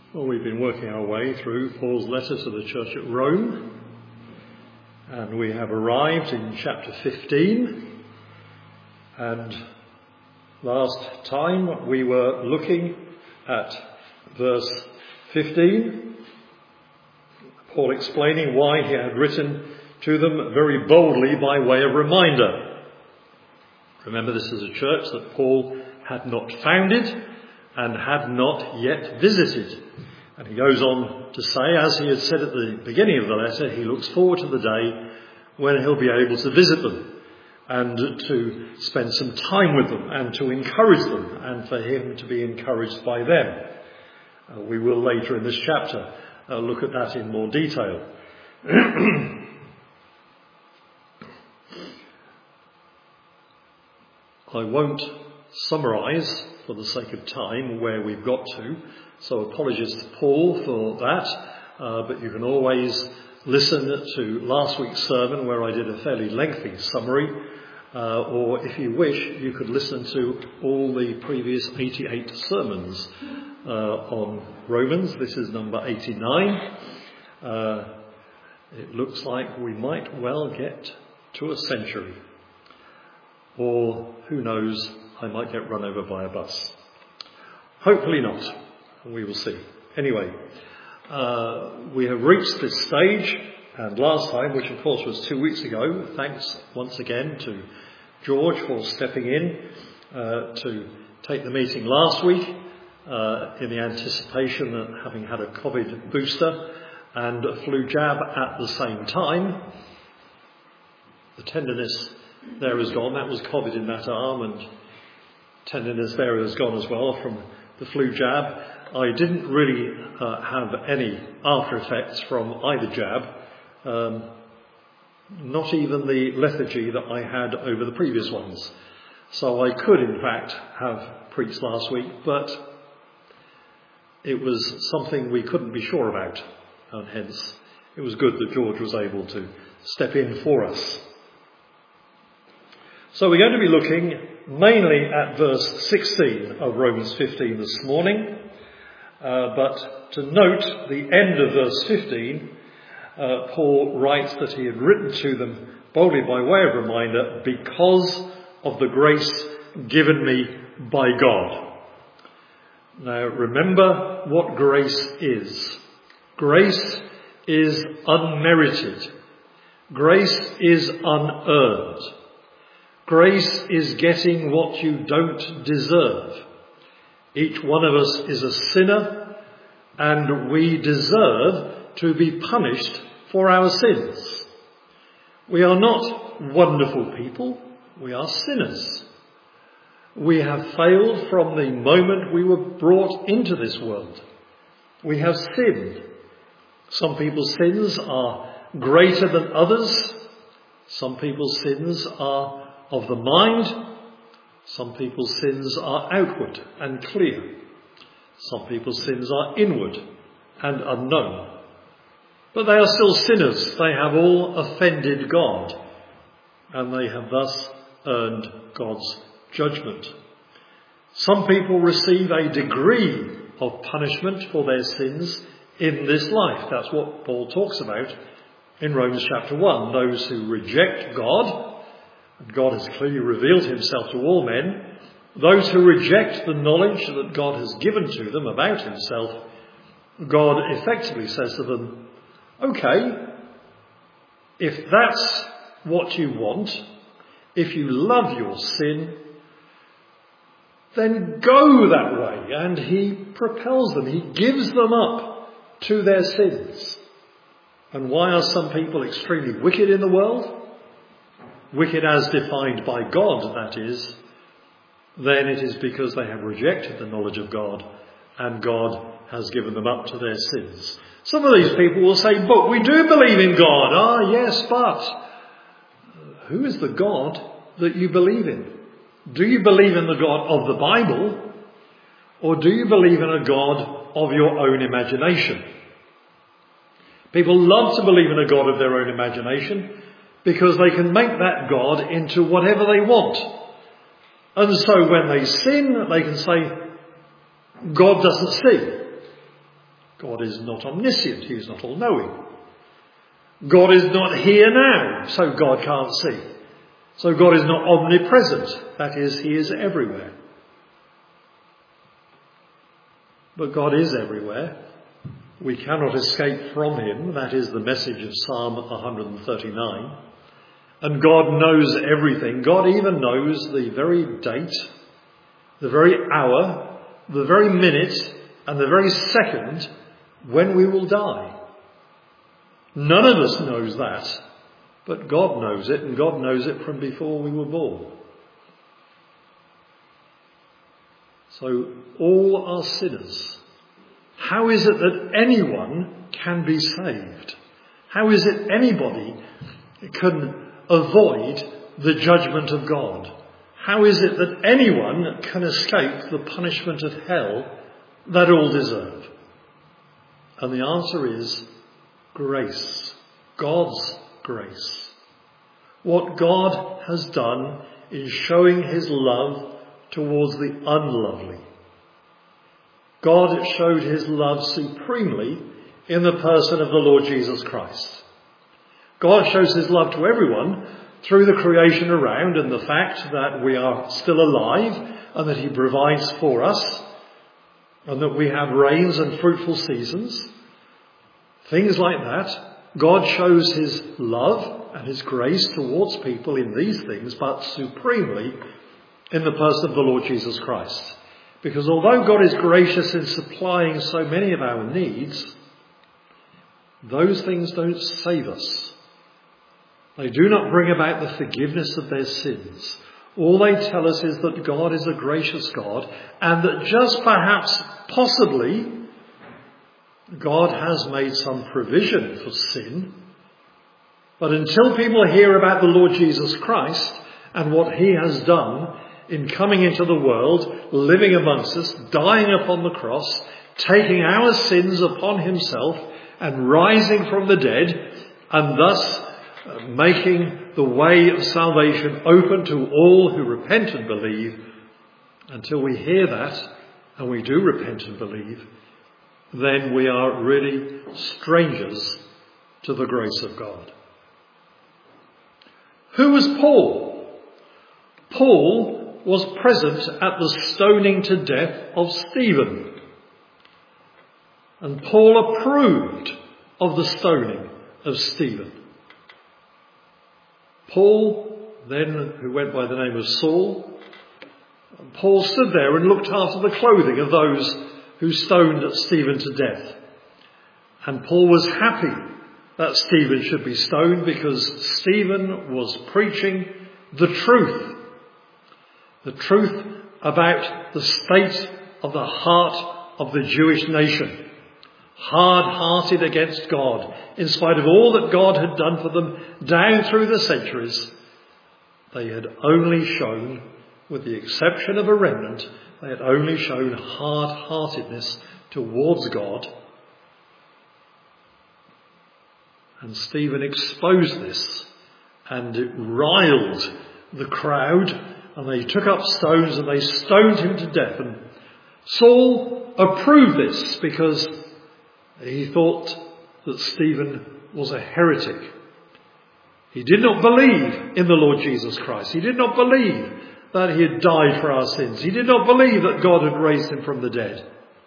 Well, we've been working our way through Paul's letter to the church at Rome, and we have arrived in chapter 15. And last time we were looking at verse 15, Paul explaining why he had written to them very boldly by way of reminder. Remember, this is a church that Paul had not founded and had not yet visited. And he goes on to say, as he had said at the beginning of the letter, he looks forward to the day when he'll be able to visit them and to spend some time with them and to encourage them and for him to be encouraged by them. We will later in this chapter look at that in more detail. I won't summarise, for the sake of time, where we've got to, so apologies to Paul for that, but you can always listen to last week's sermon where I did a fairly lengthy summary, or if you wish, you could listen to all the previous 88 sermons on Romans. This is number 89. It looks like we might well get to a century. Or, who knows, I might get run over by a bus. Hopefully not. We will see. Anyway, we have reached this stage, and last time, which of course was 2 weeks ago, thanks once again to George for stepping in to take the meeting last week in the anticipation that having had a COVID booster and a flu jab at the same time, the tenderness there is gone. That was COVID in that arm, and tenderness there has gone as well from the flu jab. I didn't really have any after effects from either jab, not even the lethargy that I had over the previous ones. So I could in fact have preached last week, but it was something we couldn't be sure about, and hence it was good that George was able to step in for us. So we're going to be looking mainly at verse 16 of Romans 15 this morning. But to note the end of verse 15, Paul writes that he had written to them boldly by way of reminder because of the grace given me by God. Now remember what grace is. Grace is unmerited. Grace is unearned. Grace is getting what you don't deserve. Each one of us is a sinner, and we deserve to be punished for our sins. We are not wonderful people, we are sinners. We have failed from the moment we were brought into this world. We have sinned. Some people's sins are greater than others. Some people's sins are of the mind. Some people's sins are outward and clear. Some people's sins are inward and unknown. But they are still sinners. They have all offended God, and they have thus earned God's judgment. Some people receive a degree of punishment for their sins in this life. That's what Paul talks about in Romans chapter 1. Those who reject God, and God has clearly revealed himself to all men. Those who reject the knowledge that God has given to them about himself, God effectively says to them, okay, if that's what you want, if you love your sin, then go that way. And he propels them, he gives them up to their sins. And why are some people extremely wicked in the world? Wicked as defined by God, that is. Then it is because they have rejected the knowledge of God, and God has given them up to their sins. Some of these people will say, but we do believe in God. Ah, yes, but who is the God that you believe in? Do you believe in the God of the Bible, or do you believe in a God of your own imagination? People love to believe in a God of their own imagination because they can make that God into whatever they want. And so when they sin, they can say, God doesn't see. God is not omniscient, he is not all-knowing. God is not here now, so God can't see. So God is not omnipresent, that is, he is everywhere. But God is everywhere. We cannot escape from him, that is the message of Psalm 139. And God knows everything. God even knows the very date, the very hour, the very minute, and the very second when we will die. None of us knows that, but God knows it, and God knows it from before we were born. So all are sinners. How is it that anyone can be saved? How is it anybody can avoid the judgment of God? How is it that anyone can escape the punishment of hell that all deserve? And the answer is grace. God's grace. What God has done in showing his love towards the unlovely. God showed his love supremely in the person of the Lord Jesus Christ. God shows his love to everyone through the creation around and the fact that we are still alive and that he provides for us and that we have rains and fruitful seasons. Things like that. God shows his love and his grace towards people in these things, but supremely in the person of the Lord Jesus Christ. Because although God is gracious in supplying so many of our needs, those things don't save us. They do not bring about the forgiveness of their sins. All they tell us is that God is a gracious God and that just perhaps, possibly, God has made some provision for sin. But until people hear about the Lord Jesus Christ and what he has done in coming into the world, living amongst us, dying upon the cross, taking our sins upon himself and rising from the dead, and thus making the way of salvation open to all who repent and believe, until we hear that and we do repent and believe, then we are really strangers to the grace of God. Who was Paul? Paul was present at the stoning to death of Stephen. And Paul approved of the stoning of Stephen. Paul, then, who went by the name of Saul, Paul stood there and looked after the clothing of those who stoned Stephen to death. And Paul was happy that Stephen should be stoned because Stephen was preaching the truth about the state of the heart of the Jewish nation, hard-hearted against God, in spite of all that God had done for them down through the centuries. They had only shown, with the exception of a remnant, they had only shown hard-heartedness towards God. And Stephen exposed this, and it riled the crowd, and they took up stones and they stoned him to death. And Saul approved this because he thought that Stephen was a heretic. He did not believe in the Lord Jesus Christ. He did not believe that he had died for our sins. He did not believe that God had raised him from the dead.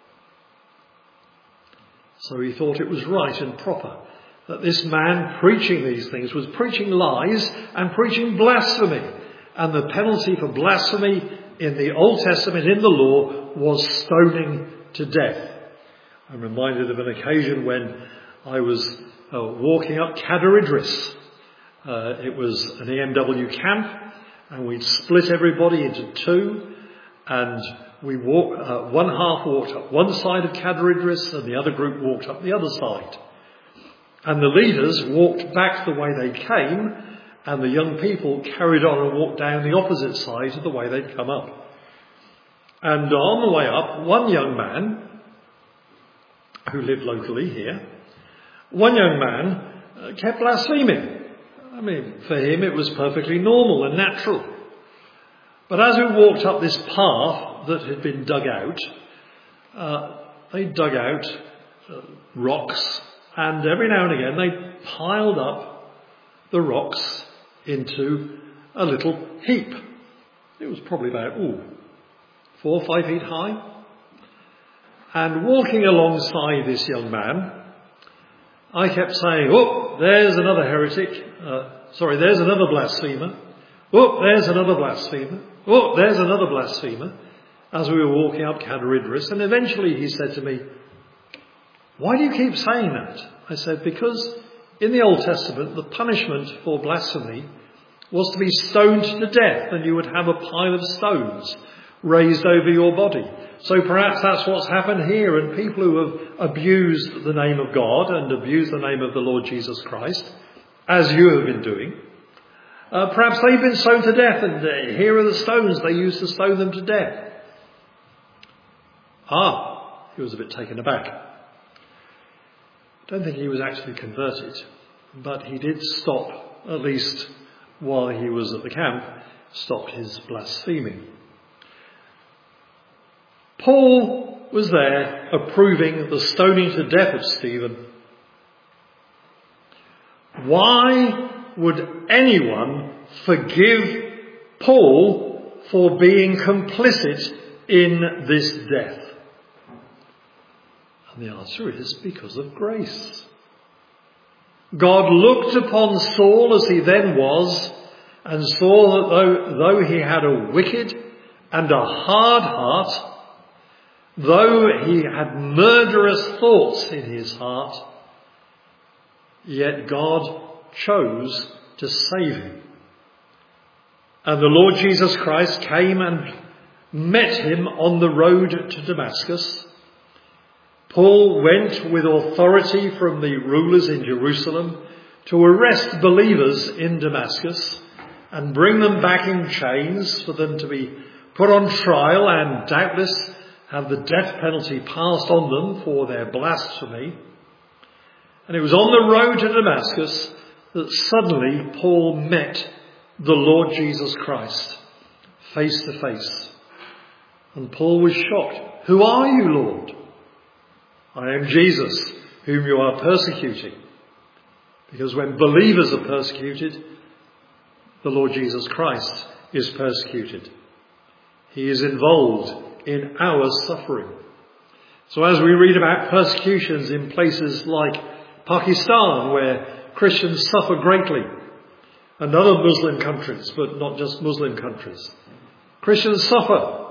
So he thought it was right and proper that this man preaching these things was preaching lies and preaching blasphemy. And the penalty for blasphemy in the Old Testament, in the law, was stoning to death. I'm reminded of an occasion when I was walking up Cadair Idris. It was an EMW camp, and we'd split everybody into two, and we walked, one half walked up one side of Cadair Idris and the other group walked up the other side. And the leaders walked back the way they came, and the young people carried on and walked down the opposite side of the way they'd come up. And on the way up, one young man, who lived locally here, one young man kept blaspheming. I mean, for him it was perfectly normal and natural. But as we walked up this path that had been dug out, they dug out rocks, and every now and again they piled up the rocks into a little heap. It was probably about 4 or 5 feet high. And walking alongside this young man, I kept saying, there's another heretic. There's another blasphemer. There's another blasphemer. There's another blasphemer. As we were walking up Cadair Idris, and eventually he said to me, "Why do you keep saying that?" I said, "Because in the Old Testament, the punishment for blasphemy was to be stoned to death, and you would have a pile of stones raised over your body. So perhaps that's what's happened here, and people who have abused the name of God and abused the name of the Lord Jesus Christ, as you have been doing, perhaps they've been stoned to death, and here are the stones they used to stone them to death." He was a bit taken aback. I don't think he was actually converted, but he did stop, at least while he was at the camp, stopped his blaspheming. Paul was there approving the stoning to death of Stephen. Why would anyone forgive Paul for being complicit in this death? And the answer is because of grace. God looked upon Saul as he then was and saw that though he had a wicked and a hard heart, though he had murderous thoughts in his heart, yet God chose to save him. And the Lord Jesus Christ came and met him on the road to Damascus. Paul went with authority from the rulers in Jerusalem to arrest believers in Damascus and bring them back in chains for them to be put on trial and doubtless have the death penalty passed on them for their blasphemy. And it was on the road to Damascus that suddenly Paul met the Lord Jesus Christ face to face. And Paul was shocked. "Who are you, Lord?" "I am Jesus, whom you are persecuting." Because when believers are persecuted, the Lord Jesus Christ is persecuted. He is involved in our suffering. So as we read about persecutions in places like Pakistan, where Christians suffer greatly, and other Muslim countries, but not just Muslim countries, Christians suffer.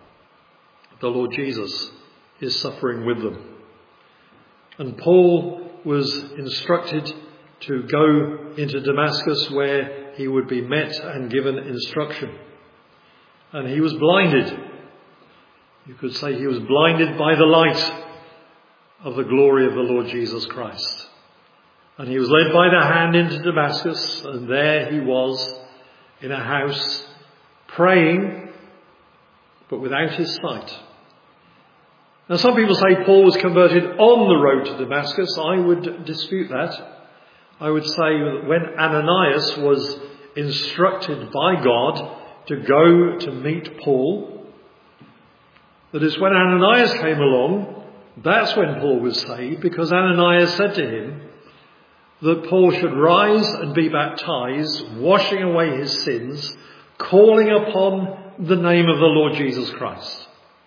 The Lord Jesus is suffering with them. And Paul was instructed to go into Damascus, where he would be met and given instruction. And he was blinded. You could say he was blinded by the light of the glory of the Lord Jesus Christ. And he was led by the hand into Damascus, and there he was in a house praying, but without his sight. Now some people say Paul was converted on the road to Damascus. I would dispute that. I would say that when Ananias was instructed by God to go to meet Paul, that is when Ananias came along, that's when Paul was saved, because Ananias said to him that Paul should rise and be baptized, washing away his sins, calling upon the name of the Lord Jesus Christ.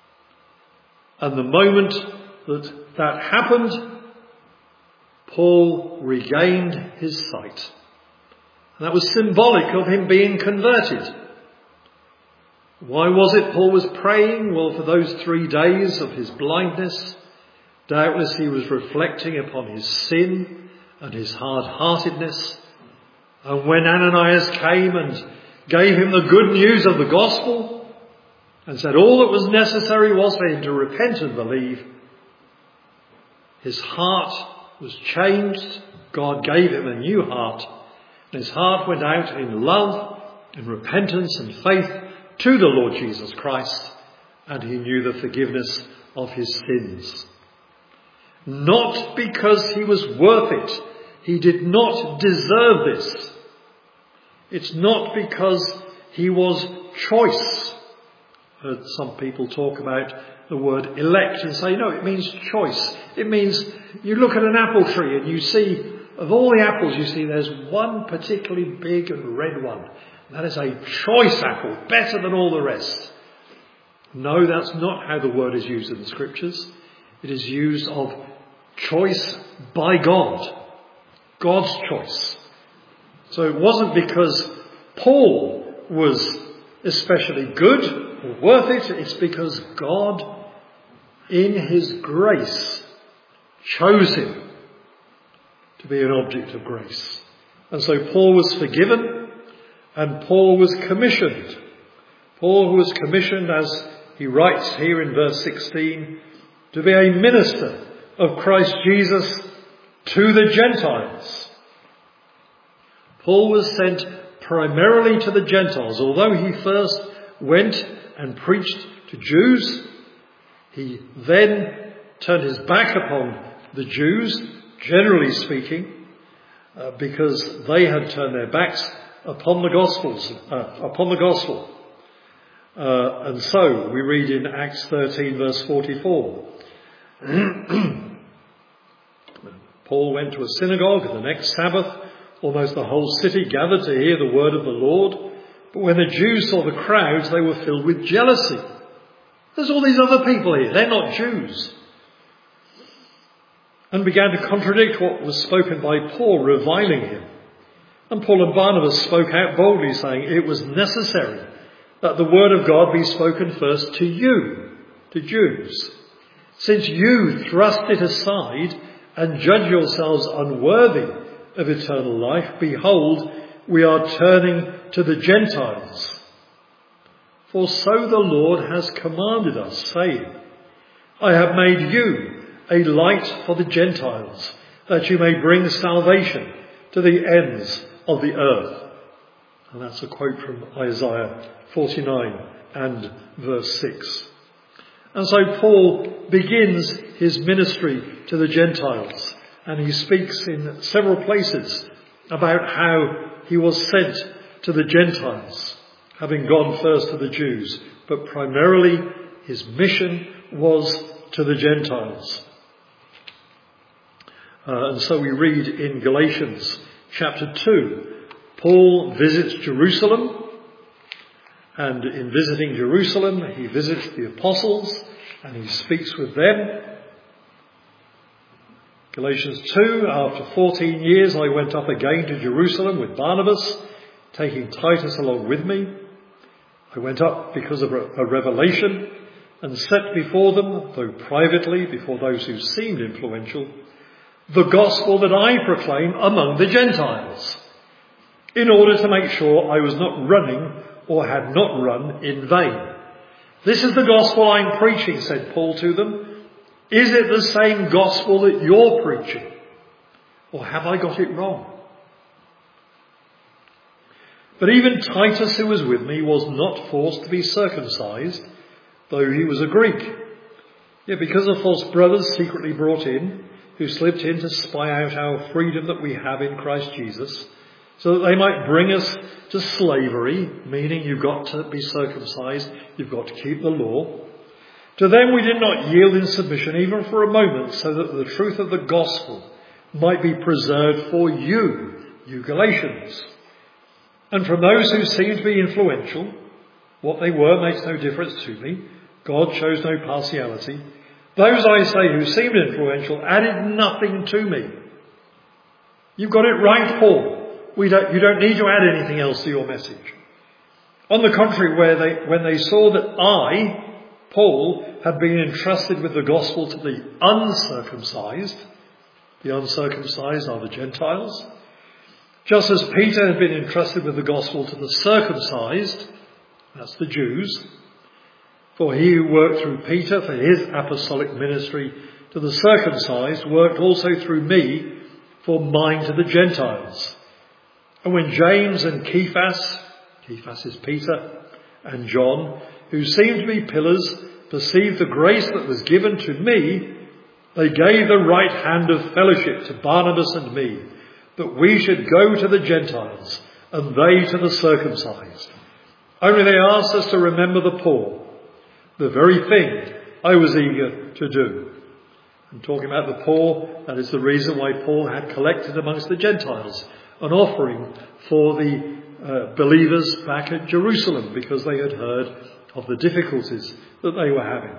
And the moment that happened, Paul regained his sight. And that was symbolic of him being converted. Why was it Paul was praying? Well, for those 3 days of his blindness, doubtless he was reflecting upon his sin and his hard-heartedness. And when Ananias came and gave him the good news of the gospel and said all that was necessary was for him to repent and believe, his heart was changed. God gave him a new heart. And his heart went out in love, in repentance and faith to the Lord Jesus Christ, and he knew the forgiveness of his sins. Not because he was worth it. He did not deserve this. It's not because he was choice. I've heard some people talk about the word elect and say, no, it means choice. It means you look at an apple tree and you see, of all the apples you see, there's one particularly big and red one. That is a choice apple, better than all the rest. No, that's not how the word is used in the scriptures. It is used of choice by God. God's choice. So it wasn't because Paul was especially good or worth it. It's because God, in his grace, chose him to be an object of grace. And so Paul was forgiven and Paul was commissioned. Paul was commissioned, as he writes here in verse 16, to be a minister of Christ Jesus to the Gentiles. Paul was sent primarily to the Gentiles. Although he first went and preached to Jews, he then turned his back upon the Jews, generally speaking, because they had turned their backs upon the gospel. And so we read in Acts 13 verse 44. Paul went to a synagogue the next Sabbath. Almost the whole city gathered to hear the word of the Lord. But when the Jews saw the crowds, they were filled with jealousy. There's all these other people here. They're not Jews. And began to contradict what was spoken by Paul, reviling him. And Paul and Barnabas spoke out boldly, saying, it was necessary that the word of God be spoken first to you, to Jews. Since you thrust it aside and judge yourselves unworthy of eternal life, behold, we are turning to the Gentiles. For so the Lord has commanded us, saying, I have made you a light for the Gentiles, that you may bring salvation to the ends of the earth. And that's a quote from Isaiah 49 and verse 6. And so Paul begins his ministry to the Gentiles, and he speaks in several places about how he was sent to the Gentiles, having gone first to the Jews. But primarily his mission was to the Gentiles. And so we read in Galatians chapter 2, Paul visits Jerusalem, and in visiting Jerusalem he visits the apostles and he speaks with them. Galatians 2, after 14 years I went up again to Jerusalem with Barnabas, taking Titus along with me. I went up because of a revelation and set before them, though privately before those who seemed influential, the gospel that I proclaim among the Gentiles, in order to make sure I was not running or had not run in vain. This is the gospel I'm preaching, said Paul to them. Is it the same gospel that you're preaching? Or have I got it wrong? But even Titus, who was with me, was not forced to be circumcised, though he was a Greek. Yet because of false brothers secretly brought in, who slipped in to spy out our freedom that we have in Christ Jesus, so that they might bring us to slavery, meaning you've got to be circumcised, you've got to keep the law. To them we did not yield in submission even for a moment, so that the truth of the gospel might be preserved for you, you Galatians. And from those who seemed to be influential, what they were makes no difference to me. God shows no partiality. Those, I say, who seemed influential added nothing to me. You've got it right, Paul. You don't need to add anything else to your message. On the contrary, when they saw that I, Paul, had been entrusted with the gospel to the uncircumcised are the Gentiles, just as Peter had been entrusted with the gospel to the circumcised, that's the Jews, for he who worked through Peter for his apostolic ministry to the circumcised worked also through me for mine to the Gentiles. And when James and Cephas is Peter, and John, who seemed to be pillars, perceived the grace that was given to me, they gave the right hand of fellowship to Barnabas and me, that we should go to the Gentiles, and they to the circumcised. Only they asked us to remember the poor, the very thing I was eager to do. I'm talking about the poor. That is the reason why Paul had collected amongst the Gentiles an offering for the believers back at Jerusalem, because they had heard of the difficulties that they were having.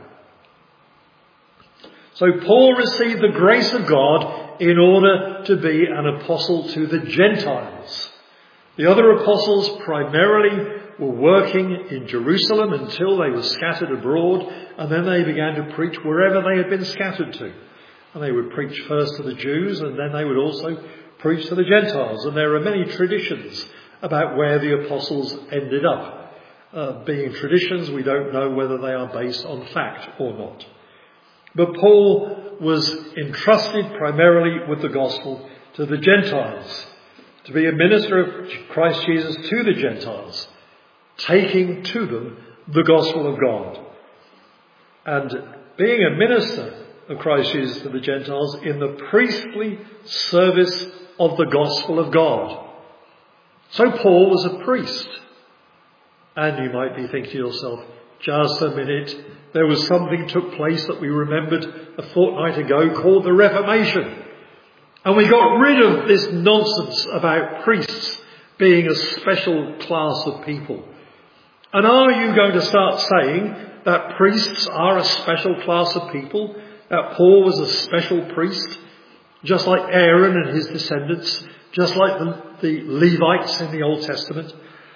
So Paul received the grace of God in order to be an apostle to the Gentiles. The other apostles primarily were working in Jerusalem until they were scattered abroad, and then they began to preach wherever they had been scattered to. And they would preach first to the Jews, and then they would also preach to the Gentiles. And there are many traditions about where the apostles ended up. Being traditions, we don't know whether they are based on fact or not. But Paul was entrusted primarily with the gospel to the Gentiles, to be a minister of Christ Jesus to the Gentiles, taking to them the gospel of God. And being a minister of Christ Jesus to the Gentiles in the priestly service of the gospel of God. So Paul was a priest. And you might be thinking to yourself, just a minute, there was something took place that we remembered a fortnight ago called the Reformation. And we got rid of this nonsense about priests being a special class of people. And are you going to start saying that priests are a special class of people? That Paul was a special priest, just like Aaron and his descendants, just like the Levites in the Old Testament?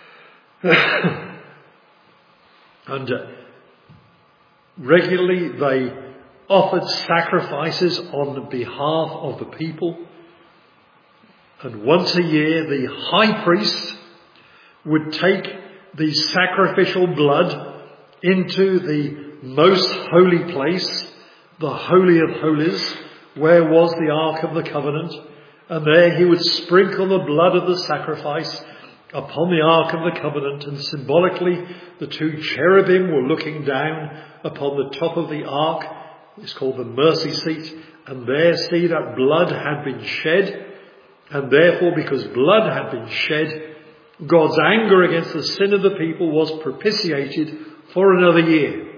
And regularly they offered sacrifices on behalf of the people. And once a year the high priest would take the sacrificial blood into the most holy place, the Holy of Holies, where was the Ark of the Covenant. And there he would sprinkle the blood of the sacrifice upon the Ark of the Covenant, and symbolically the two cherubim were looking down upon the top of the Ark. It's called the mercy seat, and there see that blood had been shed, and therefore because blood had been shed, God's anger against the sin of the people was propitiated for another year.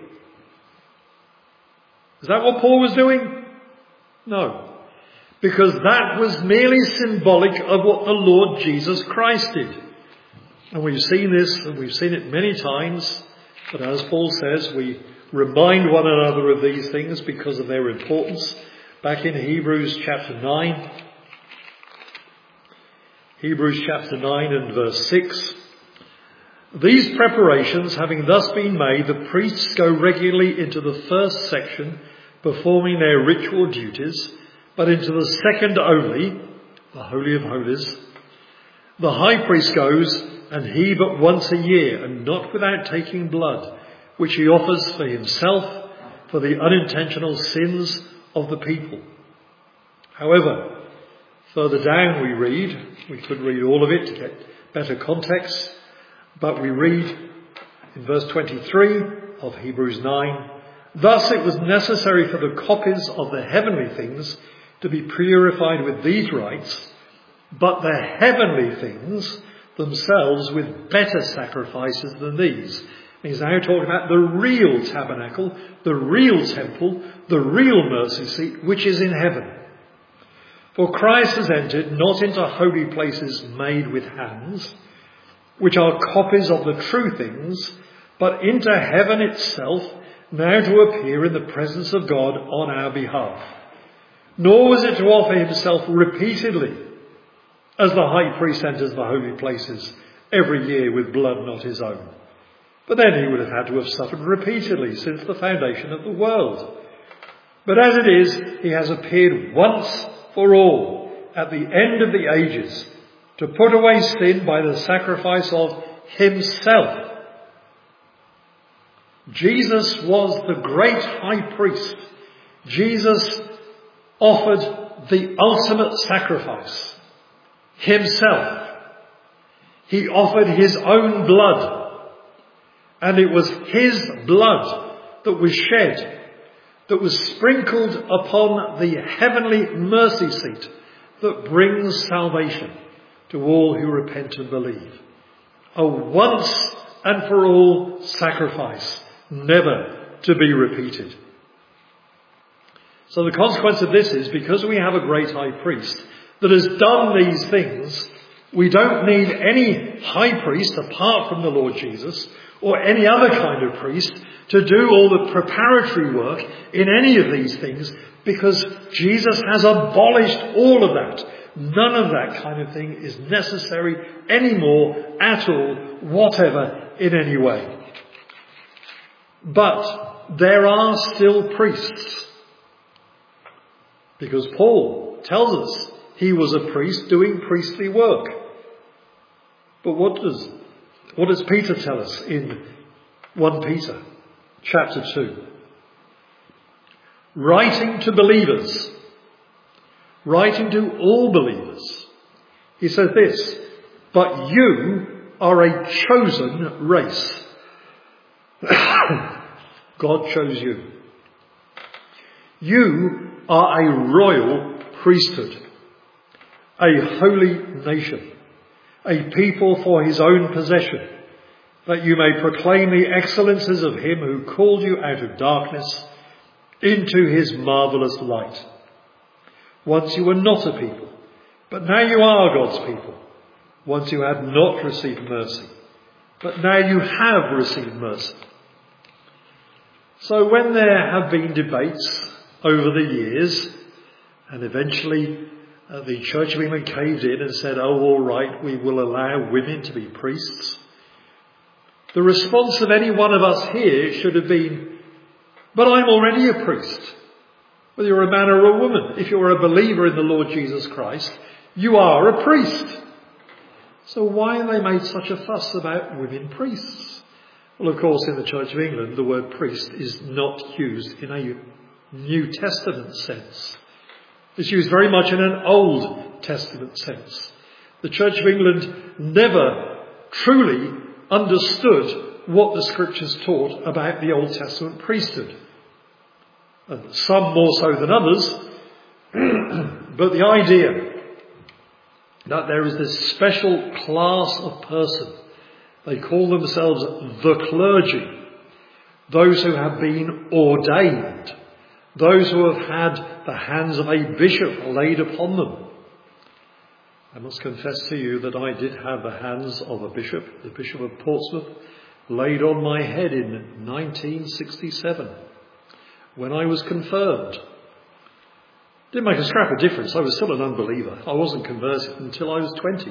Is that what Paul was doing? No. Because that was merely symbolic of what the Lord Jesus Christ did. And we've seen this, and we've seen it many times, but as Paul says, we remind one another of these things because of their importance. Back in Hebrews chapter 9, Hebrews chapter 9 and verse 6. These preparations having thus been made, the priests go regularly into the first section, performing their ritual duties, but into the second only, the Holy of Holies, the high priest goes, and he but once a year, and not without taking blood, which he offers for himself for the unintentional sins of the people. However, further down we could read all of it to get better context, but we read in verse 23 of Hebrews 9, thus it was necessary for the copies of the heavenly things to be purified with these rites, but the heavenly things themselves with better sacrifices than these. He's now talking about the real tabernacle, the real temple, the real mercy seat, which is in heaven. For Christ has entered not into holy places made with hands, which are copies of the true things, but into heaven itself, now to appear in the presence of God on our behalf. Nor was it to offer himself repeatedly, as the high priest enters the holy places every year with blood not his own. But then he would have had to have suffered repeatedly since the foundation of the world. But as it is, he has appeared once for all at the end of the ages to put away sin by the sacrifice of himself. Jesus was the great high priest. Jesus offered the ultimate sacrifice. Himself. He offered his own blood. And it was his blood that was shed, that was sprinkled upon the heavenly mercy seat that brings salvation to all who repent and believe. A once and for all sacrifice, never to be repeated. So the consequence of this is, because we have a great high priest that has done these things, we don't need any high priest apart from the Lord Jesus, or any other kind of priest, to do all the preparatory work in any of these things, because Jesus has abolished all of that. None of that kind of thing is necessary anymore at all, whatever, in any way. But there are still priests, because Paul tells us he was a priest doing priestly work. But what does Peter tell us in 1 Peter chapter 2? Writing to believers, writing to all believers, he says this: but you are a chosen race. God chose you. You are a royal priesthood, a holy nation, a people for his own possession, that you may proclaim the excellences of him who called you out of darkness into his marvellous light. Once you were not a people, but now you are God's people. Once you had not received mercy, but now you have received mercy. So when there have been debates over the years, and eventually the Church of England caved in and said, oh, all right, we will allow women to be priests, the response of any one of us here should have been, but I'm already a priest. Whether you're a man or a woman, if you're a believer in the Lord Jesus Christ, you are a priest. So why have they made such a fuss about women priests? Well, of course, in the Church of England, the word priest is not used in a New Testament sense. It's used very much in an Old Testament sense. The Church of England never truly understood what the Scriptures taught about the Old Testament priesthood. And some more so than others. But the idea that there is this special class of person, they call themselves the clergy, those who have been ordained, those who have had the hands of a bishop laid upon them. I must confess to you that I did have the hands of a bishop, the Bishop of Portsmouth, laid on my head in 1967 when I was confirmed. Didn't make a scrap of difference. I was still an unbeliever. I wasn't converted until I was 20.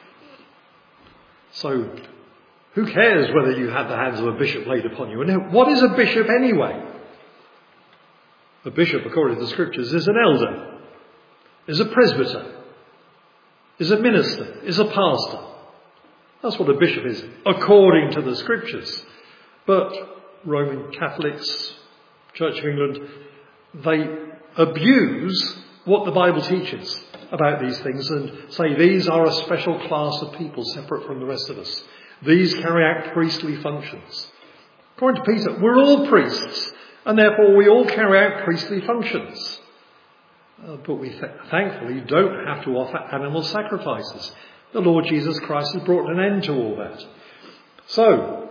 So who cares whether you had the hands of a bishop laid upon you? And what is a bishop anyway? A bishop, according to the Scriptures, is an elder, is a presbyter, is a minister, is a pastor. That's what a bishop is, according to the Scriptures. But Roman Catholics, Church of England, they abuse what the Bible teaches about these things and say these are a special class of people separate from the rest of us. These carry out priestly functions. According to Peter, we're all priests, and therefore we all carry out priestly functions. But we thankfully don't have to offer animal sacrifices. The Lord Jesus Christ has brought an end to all that. So,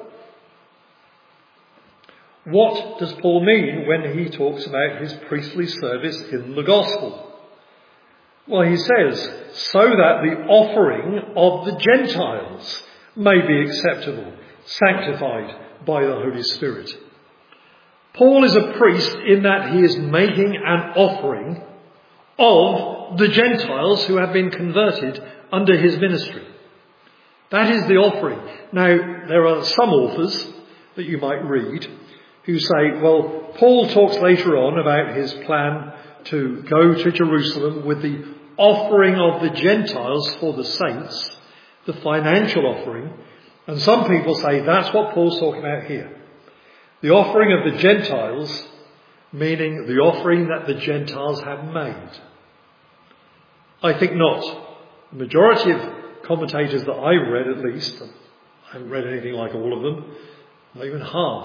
what does Paul mean when he talks about his priestly service in the gospel? Well, he says, so that the offering of the Gentiles may be acceptable, sanctified by the Holy Spirit. Paul is a priest in that he is making an offering of the Gentiles who have been converted under his ministry. That is the offering. Now, there are some authors that you might read who say, well, Paul talks later on about his plan to go to Jerusalem with the offering of the Gentiles for the saints, the financial offering. And some people say that's what Paul's talking about here. The offering of the Gentiles, meaning the offering that the Gentiles have made. I think not. The majority of commentators that I've read, at least, I haven't read anything like all of them, not even half.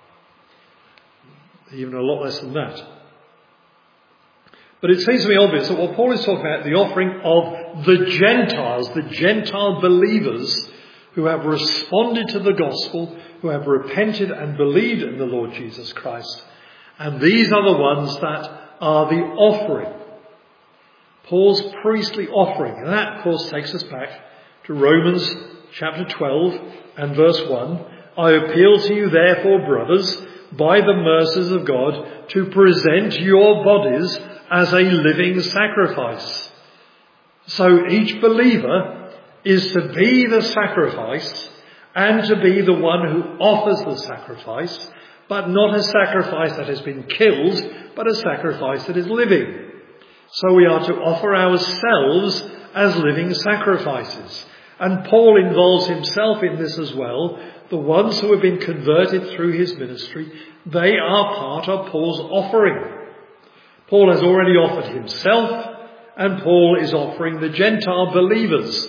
Even a lot less than that. But it seems to me obvious that what Paul is talking about, the offering of the Gentiles, the Gentile believers who have responded to the gospel, who have repented and believed in the Lord Jesus Christ. And these are the ones that are the offering. Paul's priestly offering. And that, of course, takes us back to Romans chapter 12 and verse 1. I appeal to you, therefore, brothers, by the mercies of God, to present your bodies as a living sacrifice. So each believer is to be the sacrifice and to be the one who offers the sacrifice, but not a sacrifice that has been killed, but a sacrifice that is living. So we are to offer ourselves as living sacrifices. And Paul involves himself in this as well. The ones who have been converted through his ministry, they are part of Paul's offering. Paul has already offered himself, and Paul is offering the Gentile believers.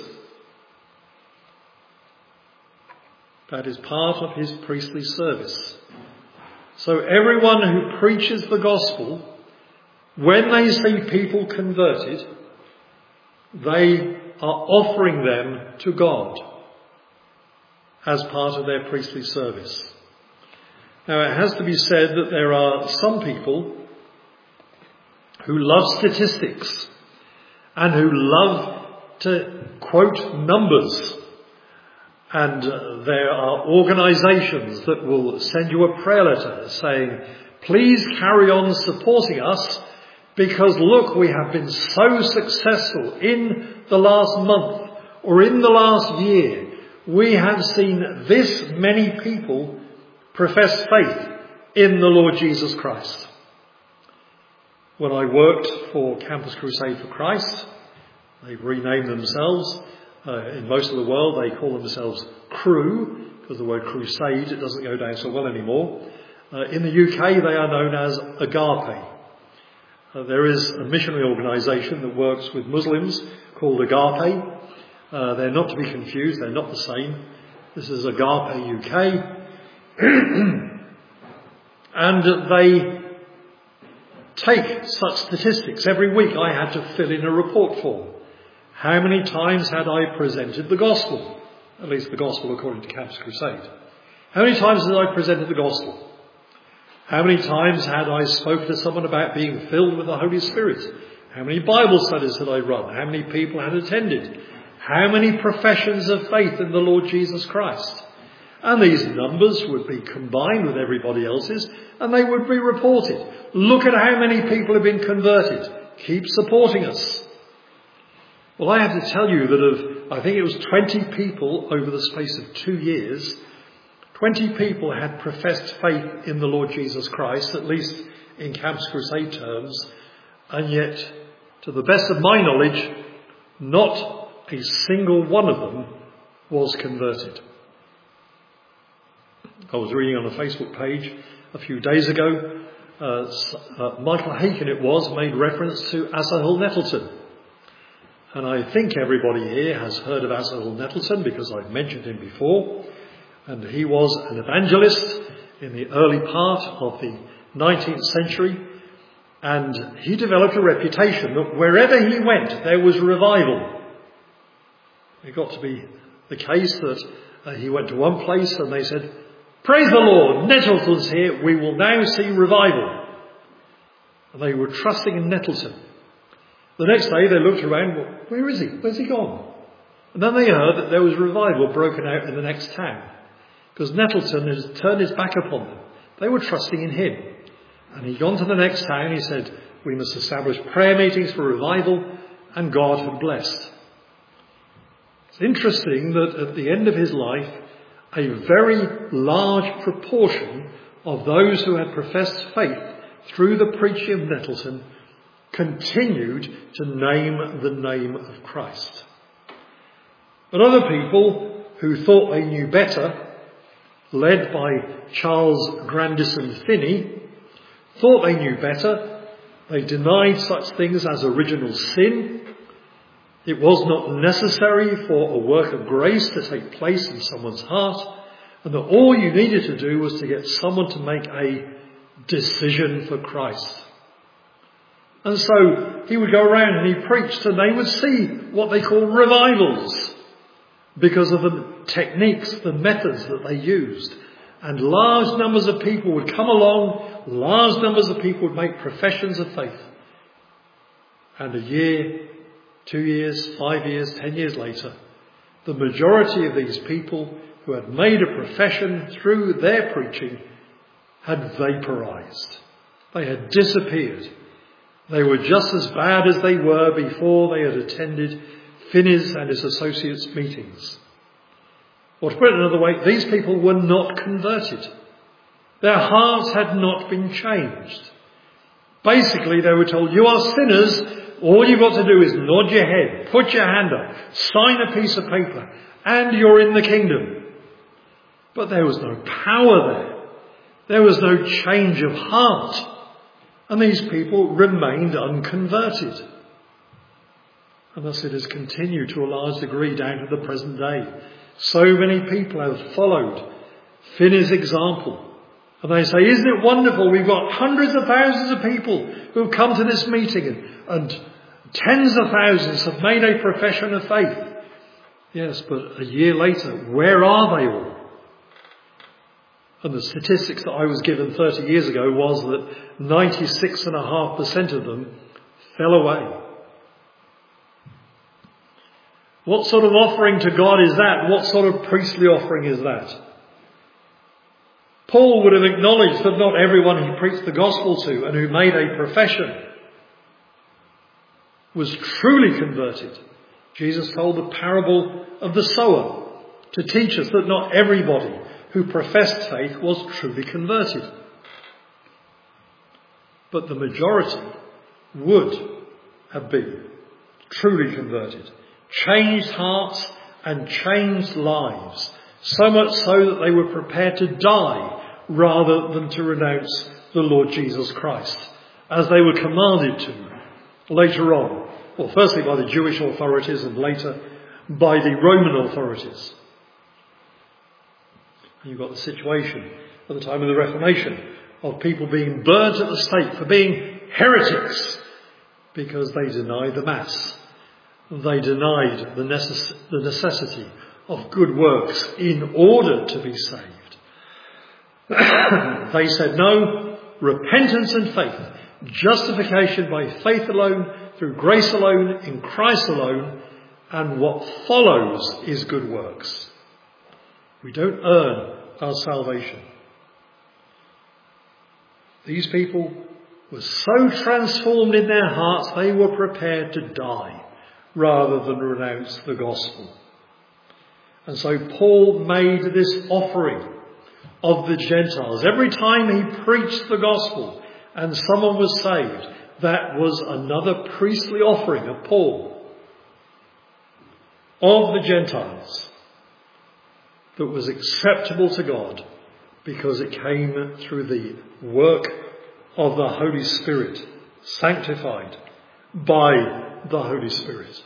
That is part of his priestly service. So everyone who preaches the gospel, when they see people converted, they are offering them to God as part of their priestly service. Now, it has to be said that there are some people who love statistics and who love to quote numbers. And there are organisations that will send you a prayer letter saying, please carry on supporting us because look, we have been so successful in the last month or in the last year. We have seen this many people profess faith in the Lord Jesus Christ. When I worked for Campus Crusade for Christ, they've renamed themselves. In most of the world, they call themselves Cru, because the word crusade, it doesn't go down so well anymore. In the UK, they are known as Agape. There is a missionary organisation that works with Muslims called Agape. They're not to be confused, they're not the same. This is Agape UK. And they take such statistics. Every week I had to fill in a report form. How many times had I presented the gospel? At least the gospel according to Campus Crusade. How many times had I presented the gospel? How many times had I spoken to someone about being filled with the Holy Spirit? How many Bible studies had I run? How many people had attended? How many professions of faith in the Lord Jesus Christ? And these numbers would be combined with everybody else's and they would be reported. Look at how many people have been converted. Keep supporting us. Well, I have to tell you that I think it was 20 people over the space of 2 years, 20 people had professed faith in the Lord Jesus Christ, at least in Campus Crusade terms, and yet, to the best of my knowledge, not a single one of them was converted. I was reading on a Facebook page a few days ago, Michael Haken made reference to Asahel Nettleton. And I think everybody here has heard of Asahel Nettleton because I've mentioned him before. And he was an evangelist in the early part of the 19th century. And he developed a reputation that wherever he went, there was revival. It got to be the case that he went to one place and they said, "Praise the Lord, Nettleton's here, we will now see revival." And they were trusting in Nettleton. The next day they looked around, well, where is he? Where's he gone? And then they heard that there was revival broken out in the next town. Because Nettleton had turned his back upon them. They were trusting in him. And he'd gone to the next town, he said, we must establish prayer meetings for revival, and God had blessed. It's interesting that at the end of his life, a very large proportion of those who had professed faith through the preaching of Nettleton continued to name the name of Christ. But other people who thought they knew better, led by Charles Grandison Finney, thought they knew better. They denied such things as original sin. It was not necessary for a work of grace to take place in someone's heart, and that all you needed to do was to get someone to make a decision for Christ. And so he would go around and he preached, and they would see what they call revivals because of the techniques, the methods that they used. And large numbers of people would come along large numbers of people would make professions of faith. And a year, 2 years, 5 years, 10 years later, the majority of these people who had made a profession through their preaching had vaporized. They had disappeared. They were just as bad as they were before they had attended Finney's and his associates' meetings. Or to put it another way, these people were not converted. Their hearts had not been changed. Basically, they were told, you are sinners. All you've got to do is nod your head, put your hand up, sign a piece of paper, and you're in the kingdom. But there was no power there. There was no change of heart. And these people remained unconverted. And thus it has continued to a large degree down to the present day. So many people have followed Finney's example. And they say, isn't it wonderful? We've got hundreds of thousands of people who have come to this meeting and tens of thousands have made a profession of faith. Yes, but a year later, where are they all? And the statistics that I was given 30 years ago was that 96.5% of them fell away. What sort of offering to God is that? What sort of priestly offering is that? Paul would have acknowledged that not everyone he preached the gospel to and who made a profession was truly converted. Jesus told the parable of the sower to teach us that not everybody who professed faith was truly converted. But the majority would have been truly converted, changed hearts and changed lives, so much so that they were prepared to die rather than to renounce the Lord Jesus Christ, as they were commanded to later on. Well, firstly by the Jewish authorities and later by the Roman authorities. You've got the situation at the time of the Reformation of people being burnt at the stake for being heretics because they denied the Mass. They denied the necessity of good works in order to be saved. They said no, repentance and faith, justification by faith alone, through grace alone, in Christ alone, and what follows is good works. We don't earn our salvation. These people were so transformed in their hearts they were prepared to die rather than renounce the gospel. And so Paul made this offering of the Gentiles. Every time he preached the gospel and someone was saved, that was another priestly offering of Paul of the Gentiles that was acceptable to God because it came through the work of the Holy Spirit, sanctified by the Holy Spirit.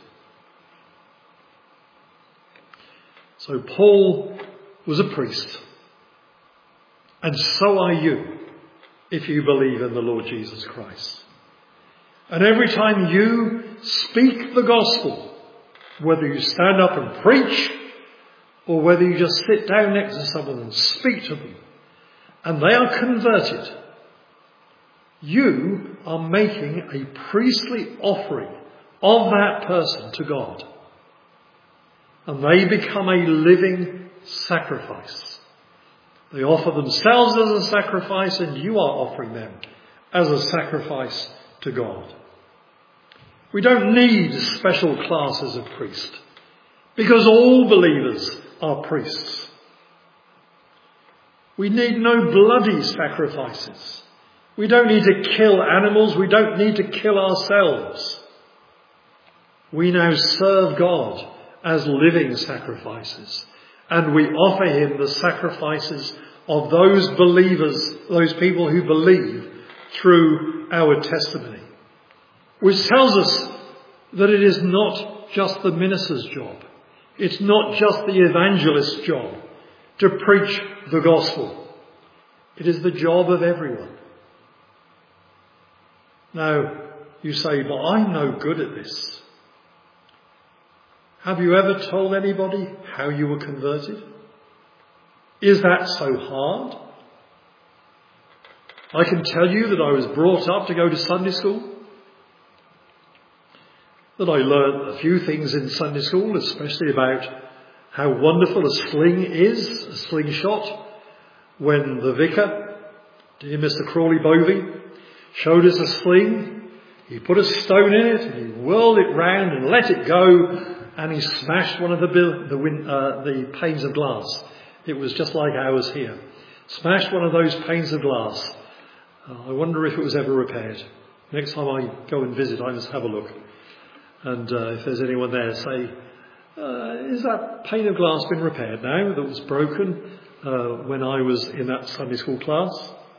So Paul was a priest, and so are you if you believe in the Lord Jesus Christ. And every time you speak the gospel, whether you stand up and preach or whether you just sit down next to someone and speak to them, and they are converted, you are making a priestly offering of that person to God. And they become a living sacrifice. They offer themselves as a sacrifice, and you are offering them as a sacrifice to God. We don't need special classes of priests, because all believers are priests. We need no bloody sacrifices. We don't need to kill animals. We don't need to kill ourselves. We now serve God as living sacrifices, and we offer him the sacrifices of those believers, those people who believe through our testimony, which tells us that it is not just the minister's job. It's not just the evangelist's job to preach the gospel. It is the job of everyone. Now, you say, but I'm no good at this. Have you ever told anybody how you were converted? Is that so hard? I can tell you that I was brought up to go to Sunday school, that I learned a few things in Sunday school, especially about how wonderful a sling is, a slingshot, when the vicar, dear Mr. Crawley Bovey, showed us a sling. He put a stone in it, and he whirled it round and let it go, and he smashed one of the panes of glass. It was just like ours here. Smashed one of those panes of glass. I wonder if it was ever repaired. Next time I go and visit, I must have a look. And if there's anyone there, say, is that pane of glass been repaired now that was broken when I was in that Sunday school class?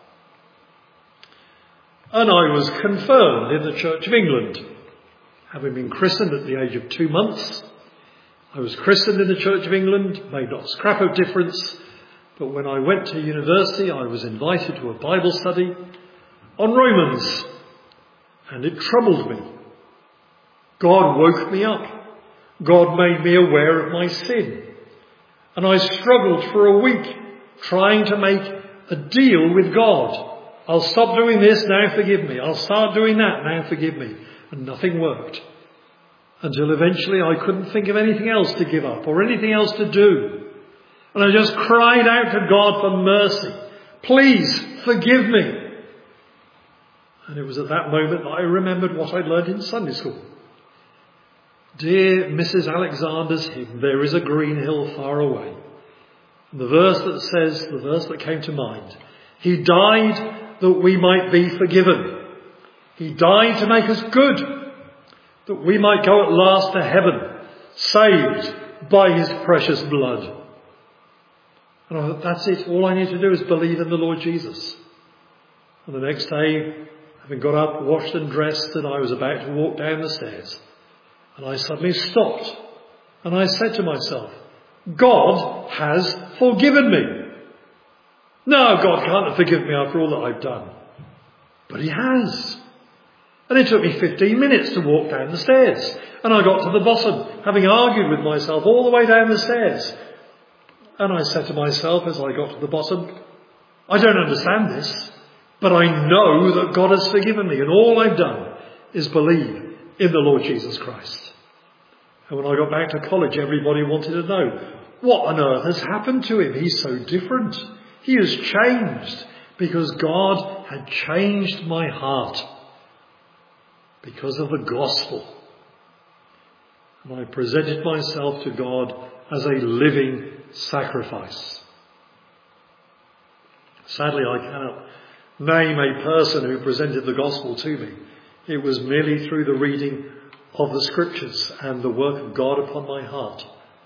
And I was confirmed in the Church of England, having been christened at the age of 2 months. I was christened in the Church of England, made not a scrap of difference, but when I went to university I was invited to a Bible study on Romans, and it troubled me. God woke me up. God made me aware of my sin. And I struggled for a week trying to make a deal with God. I'll stop doing this, now forgive me. I'll start doing that, now forgive me. And nothing worked. Until eventually I couldn't think of anything else to give up or anything else to do. And I just cried out to God for mercy. Please forgive me. And it was at that moment that I remembered what I'd learned in Sunday school. Dear Mrs. Alexander's hymn, there is a green hill far away. And the verse that came to mind, he died that we might be forgiven. He died to make us good, that we might go at last to heaven, saved by his precious blood. And I thought, that's it. All I need to do is believe in the Lord Jesus. And the next day, having got up, washed and dressed, and I was about to walk down the stairs, and I suddenly stopped, and I said to myself, God has forgiven me. No, God can't have forgiven me after all that I've done. But he has. And it took me 15 minutes to walk down the stairs. And I got to the bottom, having argued with myself all the way down the stairs. And I said to myself as I got to the bottom, I don't understand this, but I know that God has forgiven me, and all I've done is believe in the Lord Jesus Christ. And when I got back to college, everybody wanted to know, what on earth has happened to him? He's so different. He has changed, because God had changed my heart because of the gospel. And I presented myself to God as a living sacrifice. Sadly, I cannot name a person who presented the gospel to me. It was merely through the reading of the scriptures and the work of God upon my heart.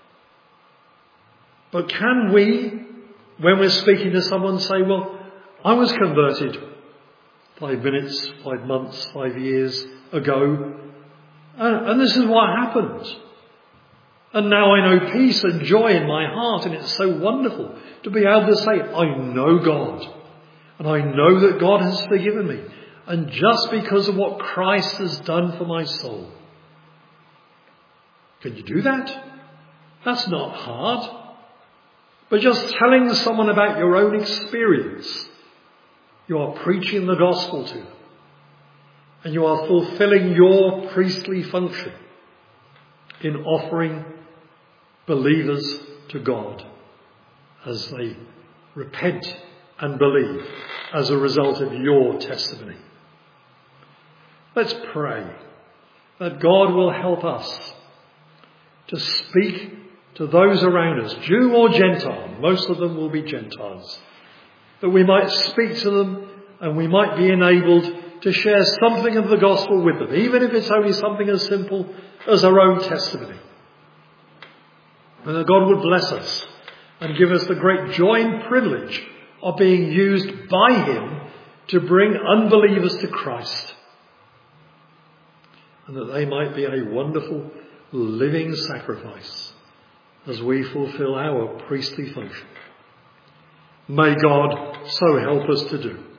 But can we, when we're speaking to someone, say, well, I was converted 5 minutes, 5 months, 5 years ago, and this is what happened. And now I know peace and joy in my heart, and it's so wonderful to be able to say, I know God, and I know that God has forgiven me, and just because of what Christ has done for my soul. Can you do that? That's not hard. But just telling someone about your own experience, you are preaching the gospel to them. And you are fulfilling your priestly function in offering believers to God as they repent and believe as a result of your testimony. Let's pray that God will help us to speak to those around us, Jew or Gentile. Most of them will be Gentiles. That we might speak to them and we might be enabled to share something of the gospel with them, even if it's only something as simple as our own testimony. And that God would bless us and give us the great joy and privilege of being used by him to bring unbelievers to Christ. And that they might be a wonderful living sacrifice as we fulfill our priestly function. May God so help us to do.